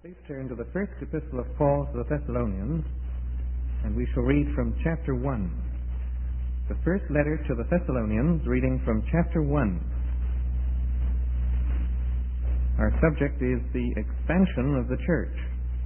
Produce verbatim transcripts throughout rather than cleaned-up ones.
Please turn to the first epistle of Paul to the Thessalonians, and we shall read from chapter one. The first letter to the Thessalonians, reading from chapter one. Our subject is the expansion of the church.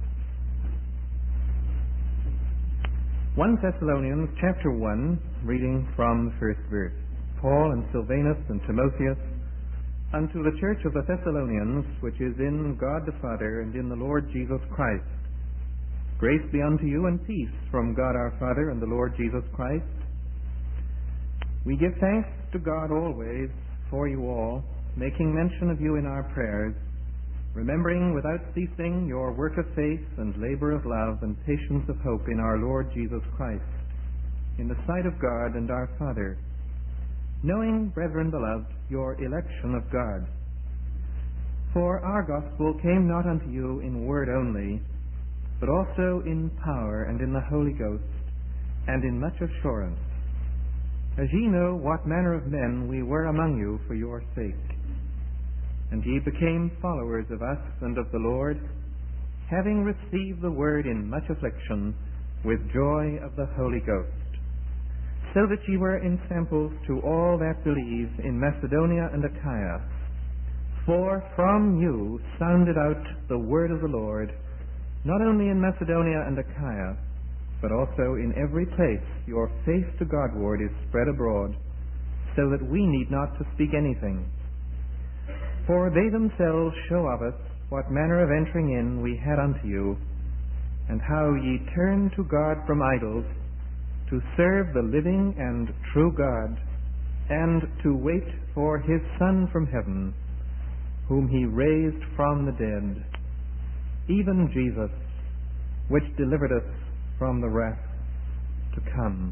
First Thessalonians chapter one, reading from the first verse. Paul and Silvanus and Timotheus, unto the church of the Thessalonians, which is in God the Father and in the Lord Jesus Christ. Grace be unto you and peace from God our Father and the Lord Jesus Christ. We give thanks to God always for you all, making mention of you in our prayers, remembering without ceasing your work of faith and labor of love and patience of hope in our Lord Jesus Christ, in the sight of God and our Father, knowing, brethren beloved, your election of God. For our gospel came not unto you in word only, but also in power and in the Holy Ghost, and in much assurance, as ye know what manner of men we were among you for your sake. And ye became followers of us and of the Lord, having received the word in much affliction, with joy of the Holy Ghost, so that ye were ensamples to all that believe in Macedonia and Achaia. For from you sounded out the word of the Lord, not only in Macedonia and Achaia, but also in every place your faith to Godward is spread abroad, so that we need not to speak anything. For they themselves show of us what manner of entering in we had unto you, and how ye turned to God from idols, to serve the living and true God, and to wait for his Son from heaven, whom he raised from the dead, even Jesus, which delivered us from the wrath to come.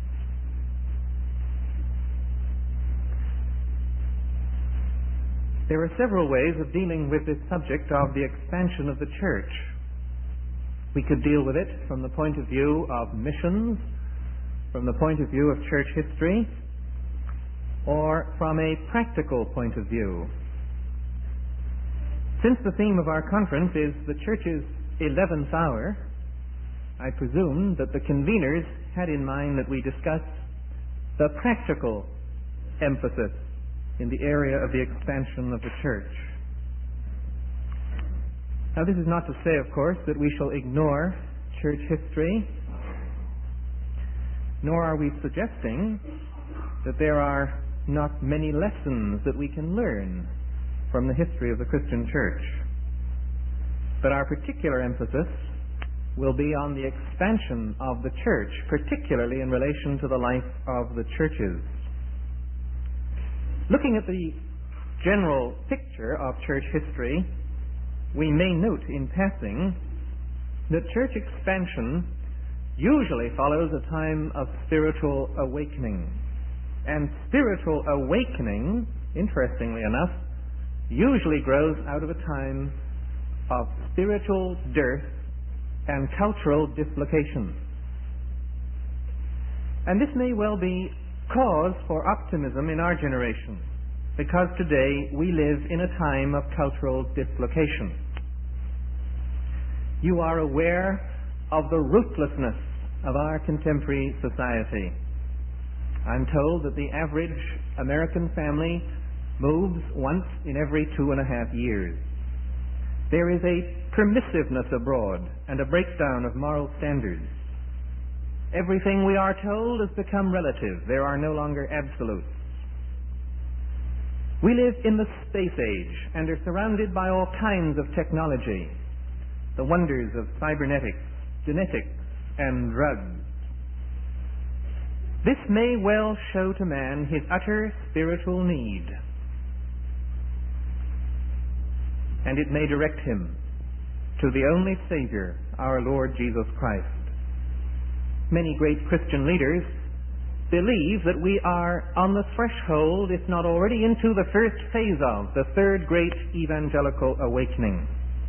There are several ways of dealing with this subject of the expansion of the church. We could deal with it from the point of view of missions, from the point of view of church history, or from a practical point of view. Since the theme of our conference is the church's eleventh hour, I presume that the conveners had in mind that we discuss the practical emphasis in the area of the expansion of the church. Now, this is not to say, of course, that we shall ignore church history, nor are we suggesting that there are not many lessons that we can learn from the history of the Christian church. But our particular emphasis will be on the expansion of the church, particularly in relation to the life of the churches. Looking at the general picture of church history, we may note in passing that church expansion usually follows a time of spiritual awakening. And spiritual awakening, interestingly enough, usually grows out of a time of spiritual dearth and cultural dislocation. And this may well be cause for optimism in our generation, because today we live in a time of cultural dislocation. You are aware of the ruthlessness of our contemporary society. I'm told that the average American family moves once in every two and a half years. There is a permissiveness abroad and a breakdown of moral standards. Everything, we are told, has become relative. There are no longer absolutes. We live in the space age and are surrounded by all kinds of technology, the wonders of cybernetics, genetics, and drugs. This may well show to man his utter spiritual need, and it may direct him to the only Savior, our Lord Jesus Christ. Many great Christian leaders believe that we are on the threshold, if not already into the first phase of the third great evangelical awakening.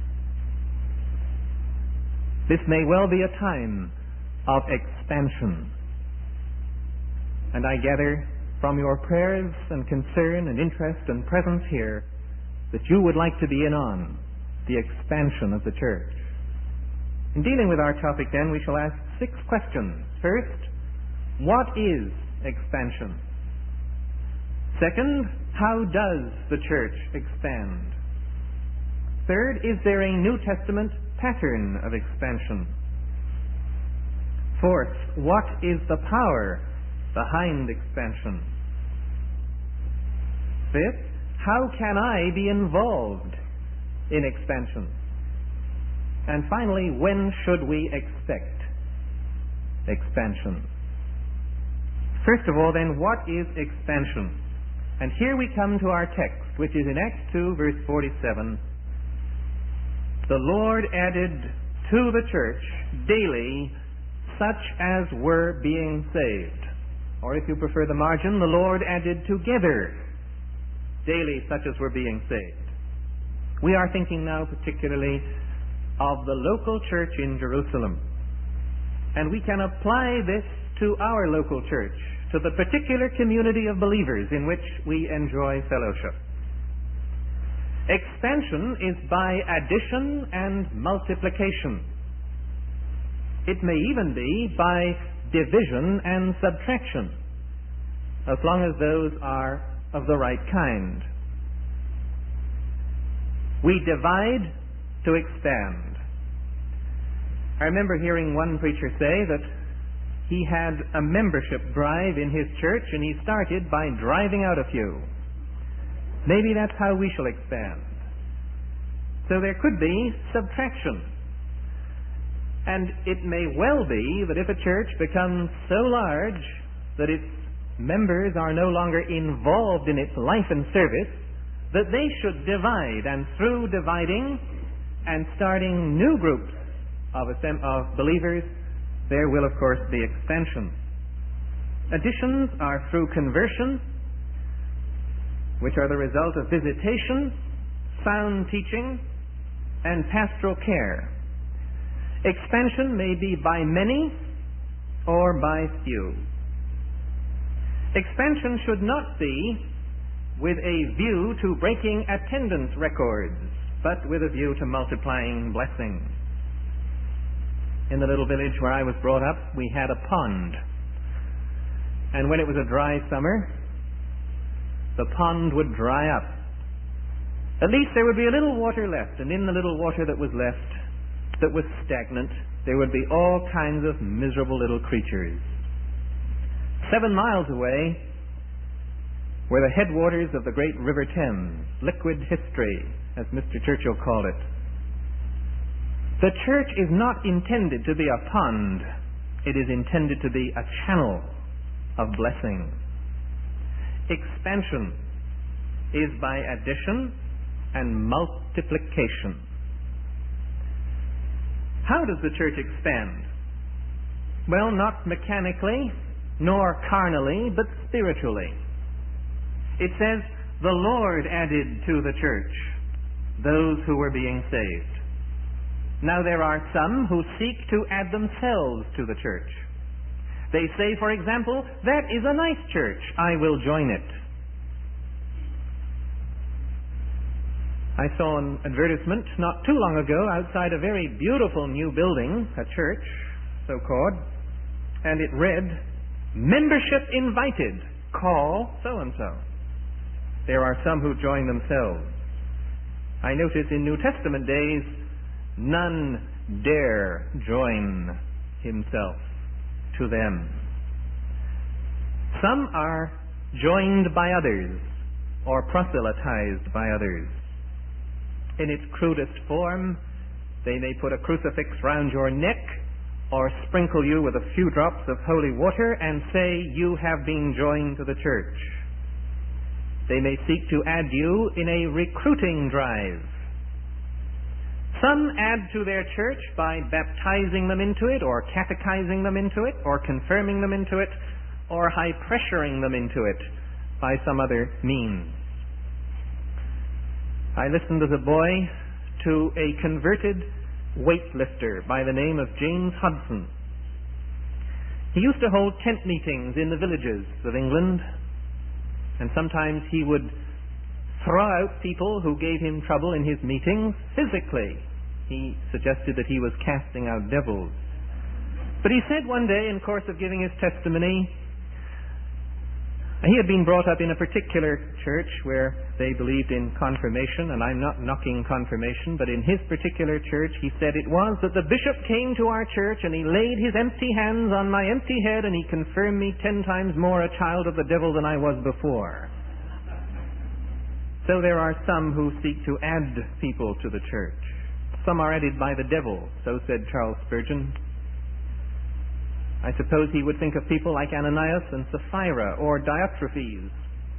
This may well be a time of expansion. And I gather from your prayers and concern and interest and presence here that you would like to be in on the expansion of the church. In dealing with our topic, then, we shall ask six questions. First, what is expansion? Second, how does the church expand? Third, is there a New Testament pattern of expansion? Fourth, what is the power behind expansion? Fifth, how can I be involved in expansion? And finally, when should we expect expansion? First of all, then, what is expansion? And here we come to our text, which is in Acts two, verse forty-seven. The Lord added to the church daily such as were being saved. Or if you prefer the margin, the Lord added together daily such as were being saved. We are thinking now particularly of the local church in Jerusalem. And we can apply this to our local church, to the particular community of believers in which we enjoy fellowship. Expansion is by addition and multiplication. It may even be by division and subtraction, as long as those are of the right kind. We divide to expand. I remember hearing one preacher say that he had a membership drive in his church, and he started by driving out a few. Maybe that's how we shall expand. So there could be subtraction. And it may well be that if a church becomes so large that its members are no longer involved in its life and service, that they should divide, and through dividing and starting new groups of, of believers, there will, of course, be expansion. Additions are through conversion, which are the result of visitation, sound teaching, and pastoral care. Expansion may be by many or by few. Expansion should not be with a view to breaking attendance records, but with a view to multiplying blessings. In the little village where I was brought up, we had a pond. And when it was a dry summer, the pond would dry up. At least there would be a little water left, and in the little water that was left, that was stagnant, there would be all kinds of miserable little creatures. Seven miles away were the headwaters of the great River Thames, liquid history, as Mister Churchill called it. The church is not intended to be a pond. It is intended to be a channel of blessing. Expansion is by addition and multiplication. How does the church expand? Well, not mechanically, nor carnally, but spiritually. It says, the Lord added to the church those who were being saved. Now there are some who seek to add themselves to the church. They say, for example, that is a nice church, I will join it. I saw an advertisement not too long ago outside a very beautiful new building, a church, so-called, and it read, membership invited, call so-and-so. There are some who join themselves. I notice in New Testament days, none dare join himself to them. Some are joined by others or proselytized by others. In its crudest form, they may put a crucifix round your neck or sprinkle you with a few drops of holy water and say you have been joined to the church. They may seek to add you in a recruiting drive. Some add to their church by baptizing them into it, or catechizing them into it, or confirming them into it, or high-pressuring them into it by some other means. I listened as a boy to a converted weightlifter by the name of James Hudson. He used to hold tent meetings in the villages of England, and sometimes he would throw out people who gave him trouble in his meetings physically. He suggested that he was casting out devils. But he said one day, in course of giving his testimony, he had been brought up in a particular church where they believed in confirmation, and I'm not knocking confirmation, but in his particular church he said it was that the bishop came to our church and he laid his empty hands on my empty head and he confirmed me ten times more a child of the devil than I was before. So there are some who seek to add people to the church. Some are added by the devil, so said Charles Spurgeon. I suppose he would think of people like Ananias and Sapphira or Diotrephes.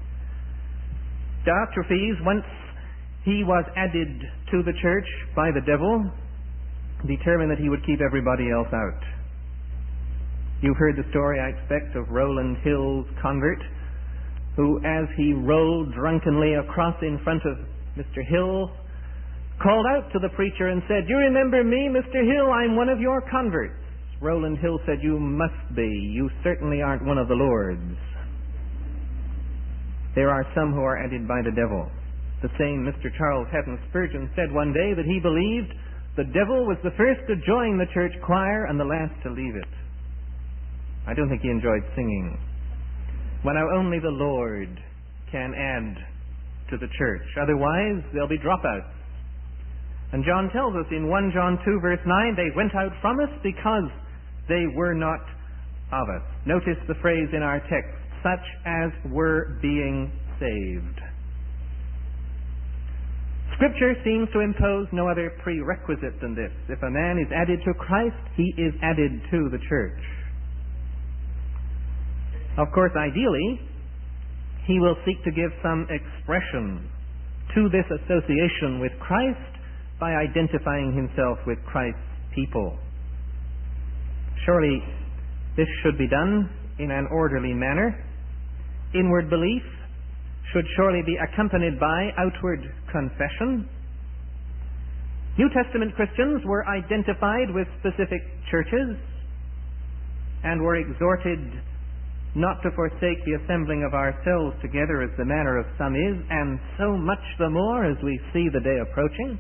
Diotrephes, once he was added to the church by the devil, determined that he would keep everybody else out. You've heard the story, I expect, of Rowland Hill's convert, who, as he rolled drunkenly across in front of Mister Hill, called out to the preacher and said, "You remember me, Mister Hill? I'm one of your converts." Rowland Hill said, "You must be. You certainly aren't one of the Lord's." There are some who are added by the devil. The same Mister Charles Haddon Spurgeon said one day that he believed the devil was the first to join the church choir and the last to leave it. I don't think he enjoyed singing. Well, now only the Lord can add to the church. Otherwise, there'll be dropouts. And John tells us in First John two verse nine, they went out from us because they were not of us. Notice the phrase in our text, such as were being saved. Scripture seems to impose no other prerequisite than this. If a man is added to Christ, he is added to the church. Of course, ideally, he will seek to give some expression to this association with Christ by identifying himself with Christ's people. Surely this should be done in an orderly manner. Inward belief should surely be accompanied by outward confession. New Testament Christians were identified with specific churches and were exhorted not to forsake the assembling of ourselves together as the manner of some is, and so much the more as we see the day approaching.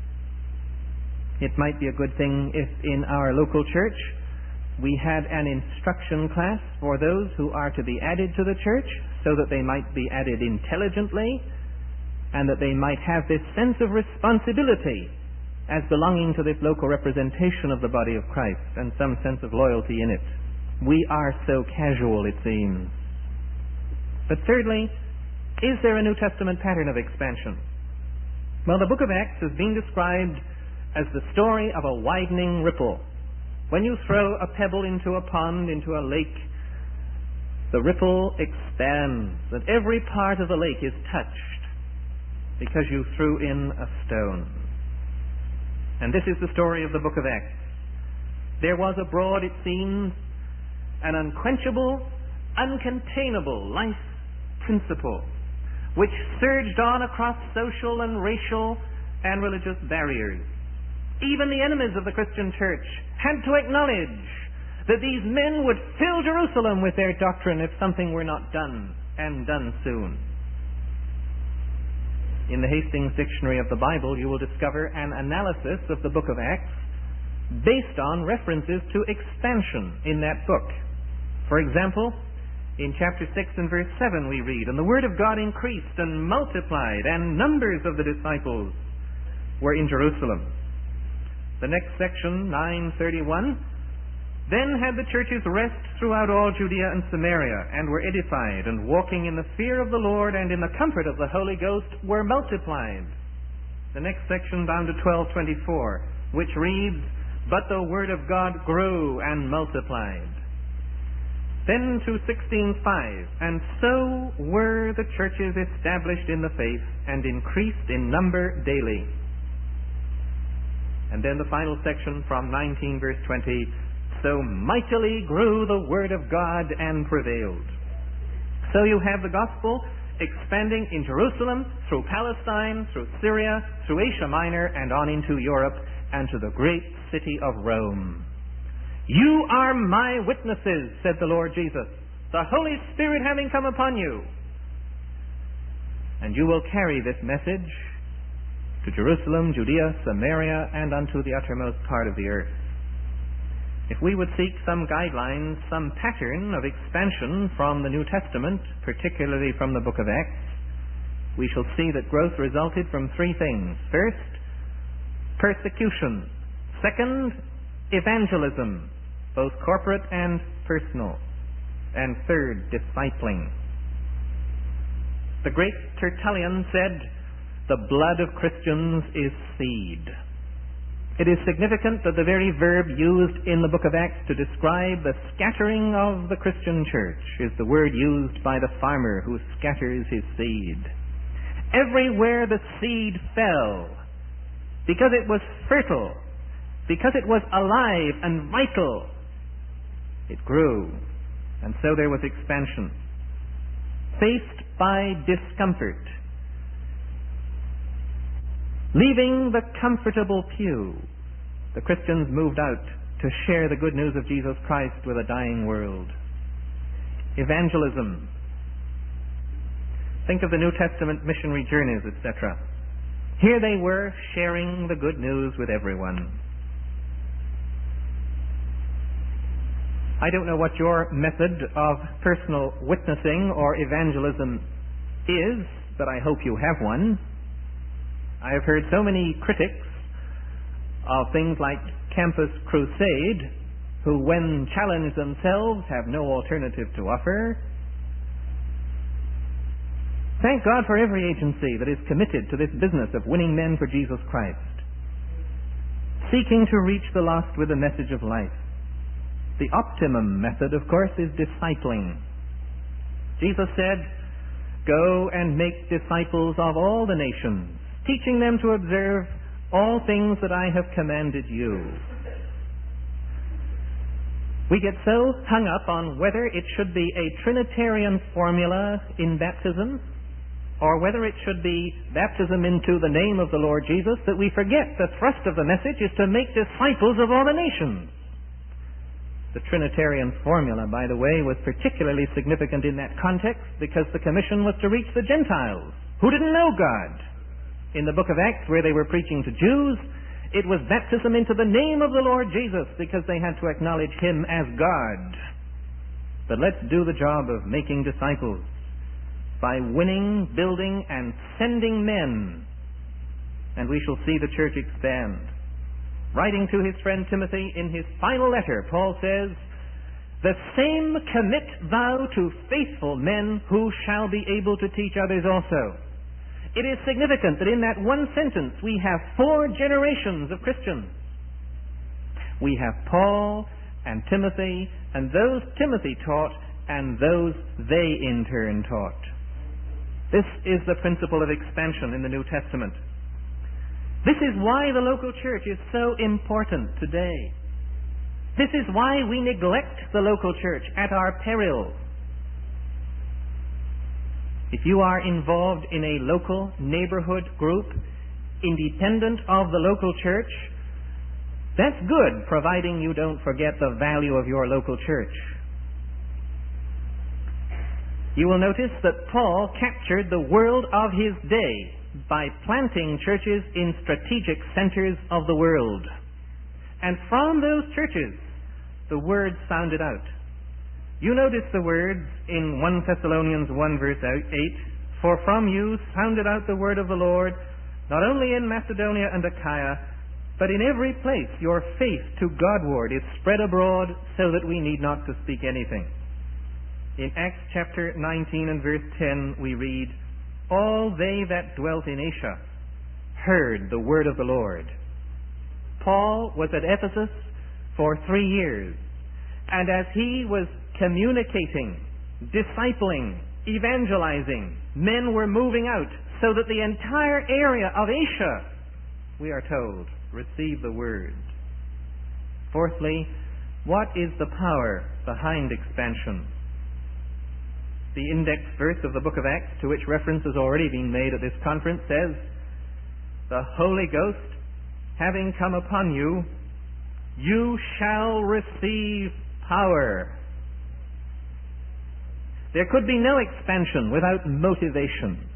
It might be a good thing if in our local church we had an instruction class for those who are to be added to the church, so that they might be added intelligently and that they might have this sense of responsibility as belonging to this local representation of the body of Christ and some sense of loyalty in it. We are so casual, it seems. But thirdly, is there a New Testament pattern of expansion? Well, the book of Acts has been described as the story of a widening ripple. When you throw a pebble into a pond, into a lake, the ripple expands, and every part of the lake is touched because you threw in a stone. And this is the story of the book of Acts. There was abroad, it seems, an unquenchable, uncontainable life principle which surged on across social and racial and religious barriers. Even the enemies of the Christian church had to acknowledge that these men would fill Jerusalem with their doctrine if something were not done, and done soon. In the Hastings Dictionary of the Bible, you will discover an analysis of the book of Acts based on references to expansion in that book. For example, in chapter six and verse seven we read, "And the word of God increased and multiplied, and numbers of the disciples were in Jerusalem." The next section, nine thirty-one, "Then had the churches rest throughout all Judea and Samaria, and were edified, and walking in the fear of the Lord and in the comfort of the Holy Ghost were multiplied." The next section, down to twelve twenty-four, which reads, "But the word of God grew and multiplied." Then to sixteen five, "And so were the churches established in the faith, and increased in number daily." And then the final section from nineteen verse twenty, "So mightily grew the word of God and prevailed." So you have the gospel expanding in Jerusalem, through Palestine, through Syria, through Asia Minor, and on into Europe, and to the great city of Rome. "You are my witnesses," said the Lord Jesus, "the Holy Spirit having come upon you." and you will carry this message to Jerusalem, Judea, Samaria, and unto the uttermost part of the earth. If we would seek some guidelines, some pattern of expansion from the New Testament, particularly from the book of Acts, we shall see that growth resulted from three things. First, persecution. Second, evangelism, both corporate and personal. And third, discipling. The great Tertullian said, "The blood of Christians is seed." It is significant that the very verb used in the book of Acts to describe the scattering of the Christian church is the word used by the farmer who scatters his seed. Everywhere the seed fell, because it was fertile, because it was alive and vital, it grew, and so there was expansion. Faced by discomfort, leaving the comfortable pew, the Christians moved out to share the good news of Jesus Christ with a dying world. Evangelism. Think of the New Testament missionary journeys, et cetera. Here they were, sharing the good news with everyone. I don't know what your method of personal witnessing or evangelism is, but I hope you have one. I have heard so many critics of things like Campus Crusade who, when challenged themselves, have no alternative to offer. Thank God for every agency that is committed to this business of winning men for Jesus Christ, seeking to reach the lost with the message of life. The optimum method, of course, is discipling. Jesus said, "Go and make disciples of all the nations, teaching them to observe all things that I have commanded you." We get so hung up on whether it should be a Trinitarian formula in baptism or whether it should be baptism into the name of the Lord Jesus that we forget the thrust of the message is to make disciples of all the nations. The Trinitarian formula, by the way, was particularly significant in that context because the commission was to reach the Gentiles who didn't know God. In the book of Acts, where they were preaching to Jews, it was baptism into the name of the Lord Jesus because they had to acknowledge Him as God. But let's do the job of making disciples by winning, building, and sending men, and we shall see the church expand. Writing to his friend Timothy in his final letter, Paul says, "The same commit thou to faithful men who shall be able to teach others also." It is significant that in that one sentence we have four generations of Christians. We have Paul and Timothy, and those Timothy taught, and those they in turn taught. This is the principle of expansion in the New Testament. This is why the local church is so important today. This is why we neglect the local church at our peril. If you are involved in a local neighborhood group, independent of the local church, that's good, providing you don't forget the value of your local church. You will notice that Paul captured the world of his day by planting churches in strategic centers of the world. And from those churches, the word sounded out. You notice the words in First Thessalonians one verse eight, "For from you sounded out the word of the Lord, not only in Macedonia and Achaia, but in every place your faith to Godward is spread abroad, so that we need not to speak anything." In Acts chapter nineteen and verse ten we read, "All they that dwelt in Asia heard the word of the Lord." Paul was at Ephesus for three years, and as he was communicating, discipling, evangelizing, men were moving out, so that the entire area of Asia, we are told, received the word. Fourthly, what is the power behind expansion? The index verse of the book of Acts, to which reference has already been made at this conference, says, "The Holy Ghost, having come upon you, you shall receive power." There could be no expansion without motivation.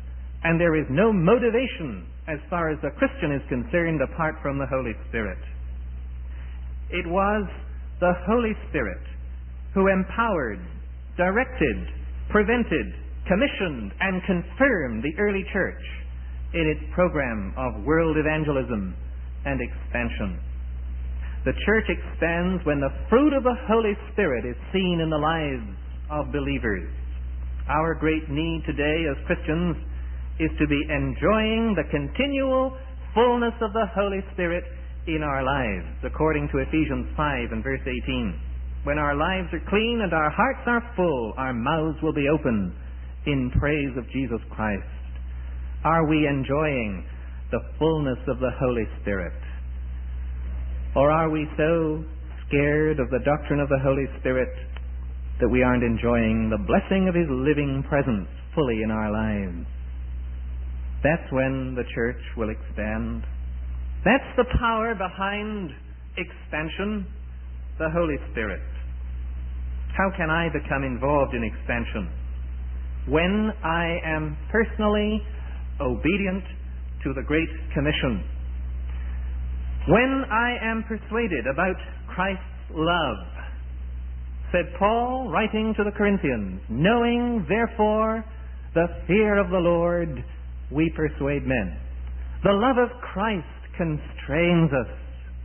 And there is no motivation as far as the Christian is concerned apart from the Holy Spirit. It was the Holy Spirit who empowered, directed, prevented, commissioned, and confirmed the early church in its program of world evangelism and expansion. The church expands when the fruit of the Holy Spirit is seen in the lives of believers. Our great need today as Christians is to be enjoying the continual fullness of the Holy Spirit in our lives, according to Ephesians five and verse eighteen. When our lives are clean and our hearts are full, our mouths will be open in praise of Jesus Christ. Are we enjoying the fullness of the Holy Spirit? Or are we so scared of the doctrine of the Holy Spirit that we aren't enjoying the blessing of His living presence fully in our lives? That's when the church will expand. That's the power behind expansion, the Holy Spirit. How can I become involved in expansion? When I am personally obedient to the Great Commission. When I am persuaded about Christ's love. Said Paul, writing to the Corinthians, knowing therefore the fear of the Lord, we persuade men. The love of Christ constrains us.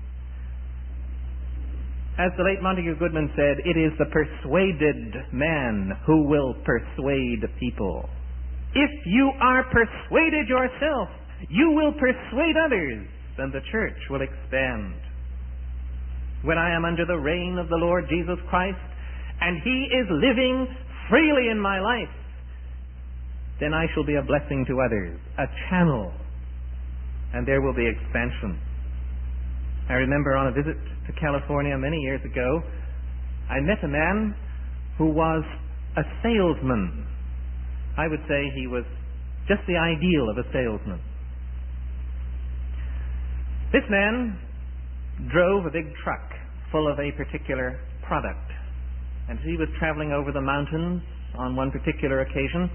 As the late Montague Goodman said, it is the persuaded man who will persuade people. If you are persuaded yourself, you will persuade others, and the church will expand. When I am under the reign of the Lord Jesus Christ, and He is living freely in my life, then I shall be a blessing to others, a channel, and there will be expansion. I remember on a visit to California many years ago, I met a man who was a salesman. I would say he was just the ideal of a salesman. This man drove a big truck full of a particular product. And as he was traveling over the mountains on one particular occasion,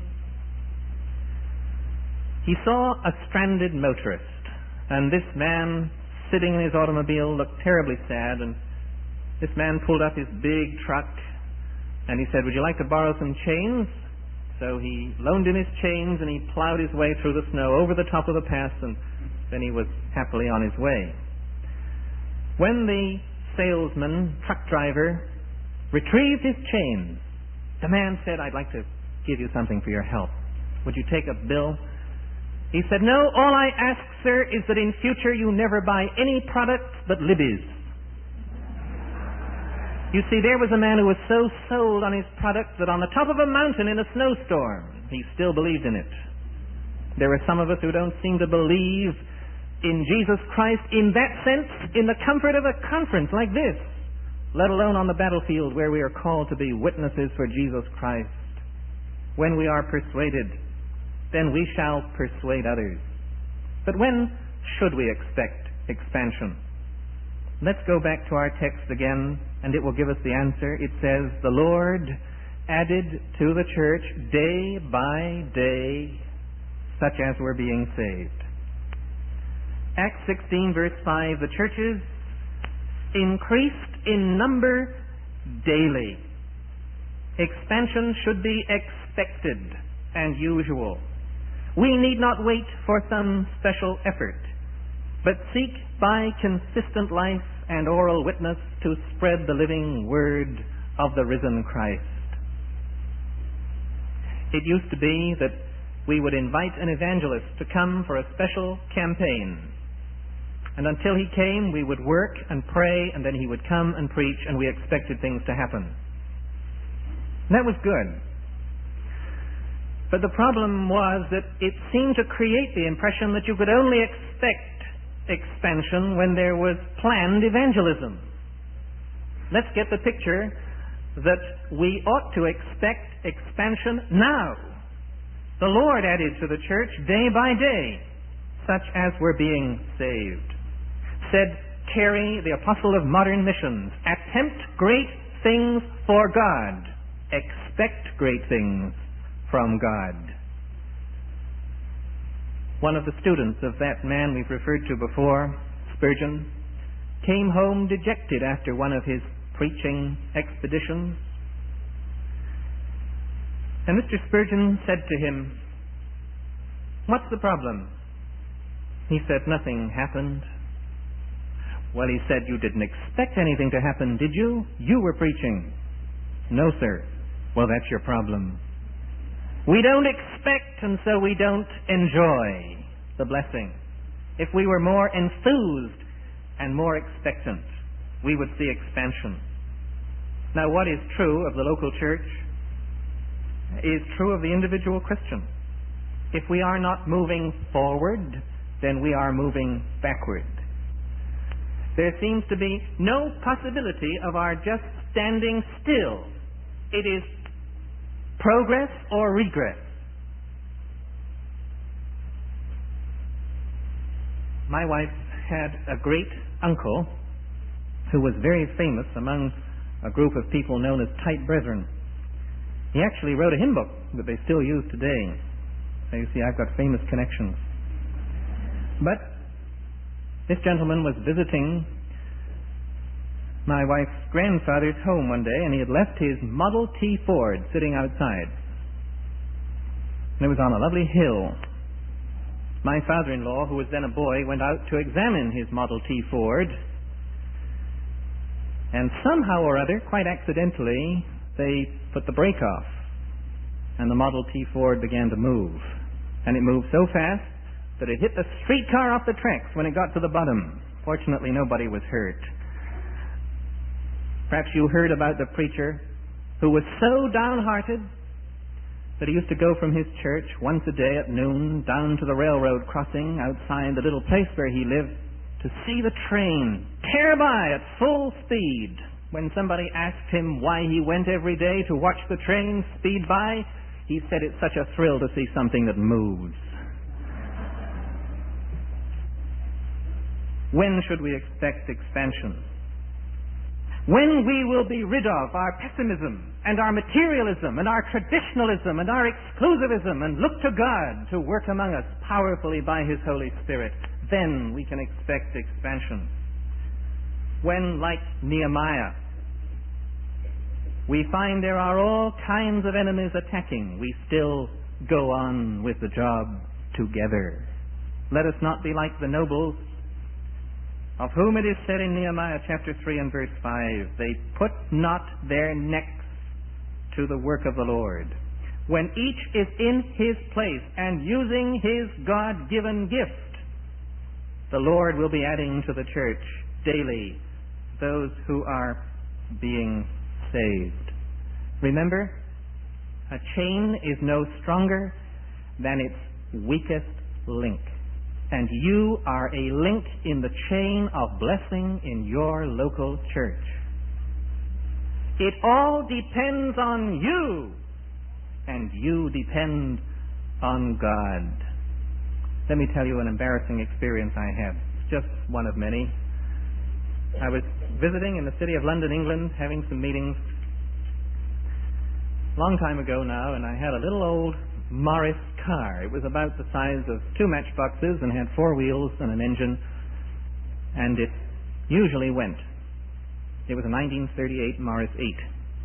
he saw a stranded motorist. And this man sitting in his automobile looked terribly sad. And this man pulled up his big truck and he said, "Would you like to borrow some chains?" So he loaned him his chains and he plowed his way through the snow over the top of the pass, and then he was happily on his way. When the salesman, truck driver, retrieved his chains, the man said, "I'd like to give you something for your help. Would you take a bill?" He said, "No, all I ask, sir, is that in future you never buy any product but Libby's." You see, there was a man who was so sold on his product that on the top of a mountain in a snowstorm, he still believed in it. There are some of us who don't seem to believe in Jesus Christ in that sense, in the comfort of a conference like this, let alone on the battlefield where we are called to be witnesses for Jesus Christ. When we are persuaded, then we shall persuade others. But when should we expect expansion? Let's go back to our text again, and it will give us the answer. It says, "The Lord added to the church day by day such as were being saved." Acts sixteen, verse five, the churches increased in number daily. Expansion should be expected and usual. We need not wait for some special effort, but seek by consistent life and oral witness to spread the living word of the risen Christ. It used to be that we would invite an evangelist to come for a special campaign. And until he came, we would work and pray, and then he would come and preach, and we expected things to happen. And that was good. But the problem was that it seemed to create the impression that you could only expect expansion when there was planned evangelism. Let's get the picture that we ought to expect expansion now. The Lord added to the church day by day such as were being saved. Said Carey, the apostle of modern missions, attempt great things for God. Expect great things from God. One of the students of that man we've referred to before, Spurgeon, came home dejected after one of his preaching expeditions. And Mister Spurgeon said to him, "What's the problem?" He said, "Nothing happened." Well, he said, "You didn't expect anything to happen, did you? You were preaching." "No, sir." "Well, that's your problem." We don't expect, and so we don't enjoy the blessing. If we were more enthused and more expectant, we would see expansion. Now, what is true of the local church is true of the individual Christian. If we are not moving forward, then we are moving backward. There seems to be no possibility of our just standing still. It is progress or regress. My wife had a great uncle who was very famous among a group of people known as tight brethren. He actually wrote a hymn book that they still use today. So you see, I've got famous connections. But this gentleman was visiting my wife's grandfather's home one day, and he had left his Model T Ford sitting outside. And it was on a lovely hill. My father-in-law, who was then a boy, went out to examine his Model T Ford, and somehow or other, quite accidentally, they put the brake off, and the Model T Ford began to move. And it moved so fast that it hit the streetcar off the tracks when it got to the bottom. Fortunately, nobody was hurt. Perhaps you heard about the preacher who was so downhearted that he used to go from his church once a day at noon down to the railroad crossing outside the little place where he lived to see the train tear by at full speed. When somebody asked him why he went every day to watch the train speed by, he said it's such a thrill to see something that moves. When should we expect expansion? When we will be rid of our pessimism and our materialism and our traditionalism and our exclusivism and look to God to work among us powerfully by His Holy Spirit, then we can expect expansion. When, like Nehemiah, we find there are all kinds of enemies attacking, we still go on with the job together. Let us not be like the nobles, of whom it is said in Nehemiah chapter three and verse five, they put not their necks to the work of the Lord. When each is in his place and using his God-given gift, the Lord will be adding to the church daily those who are being saved. Remember, a chain is no stronger than its weakest link. And you are a link in the chain of blessing in your local church. It all depends on you, and you depend on God. Let me tell you an embarrassing experience I had. It's just one of many. I was visiting in the city of London, England, having some meetings a long time ago now, and I had a little old Morris car. It was about the size of two matchboxes and had four wheels and an engine, and it usually went. It was a nineteen thirty-eight Morris eight.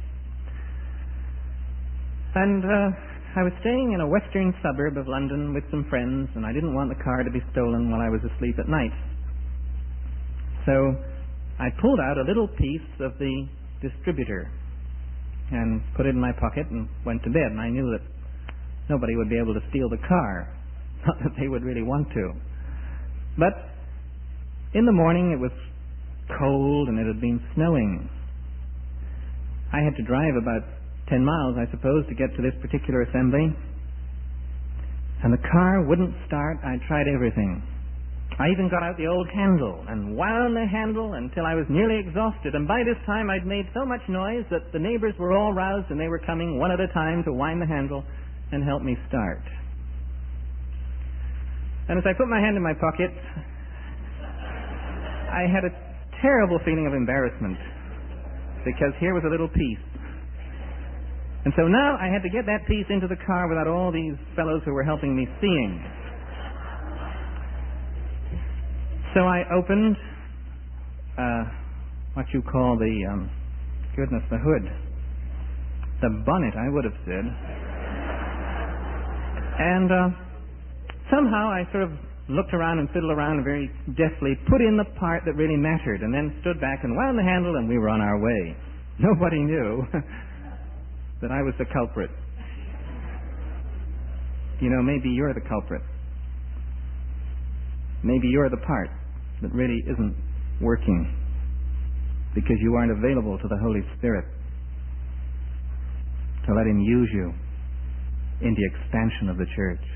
And uh, I was staying in a western suburb of London with some friends, and I didn't want the car to be stolen while I was asleep at night. So I pulled out a little piece of the distributor and put it in my pocket and went to bed. And I knew that nobody would be able to steal the car. Not that they would really want to. But in the morning it was cold and it had been snowing. I had to drive about ten miles, I suppose, to get to this particular assembly. And the car wouldn't start. I tried everything. I even got out the old handle and wound the handle until I was nearly exhausted. And by this time I'd made so much noise that the neighbors were all roused and they were coming one at a time to wind the handle and help me start. And as I put my hand in my pocket, I had a terrible feeling of embarrassment, because here was a little piece. And so now I had to get that piece into the car without all these fellows who were helping me seeing. So I opened uh, what you call the, um, goodness, the hood. The bonnet, I would have said. And uh, somehow I sort of looked around and fiddled around and very deftly put in the part that really mattered, and then stood back and wound the handle, and we were on our way. Nobody knew that I was the culprit. You know, maybe you're the culprit. Maybe you're the part that really isn't working because you aren't available to the Holy Spirit to let Him use you in the expansion of the church.